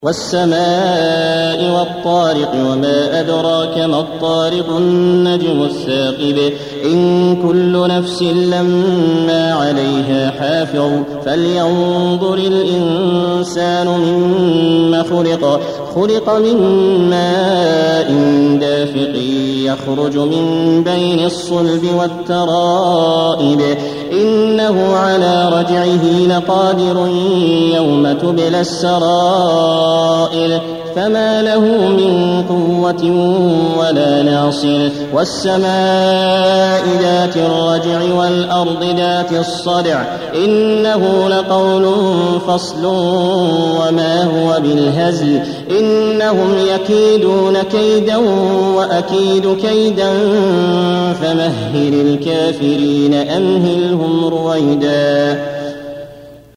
والسماء والطارق وما أدراك ما الطارق النجم الثاقب إن كل نفس لما عليها حافظ فلينظر الإنسان مما خلق من ماء دافق يخرج من بين الصلب والترائب إنه على رجعه لقادر يوم تبلى السرائر فما له من قوة ولا ناصر والسماء ذات الرجع والأرض ذات الصدع إنه لقول فصل وما هو بالهزل إنهم يكيدون كيدا وأكيد كيدا فمهل الكافرين أمهلهم رويدا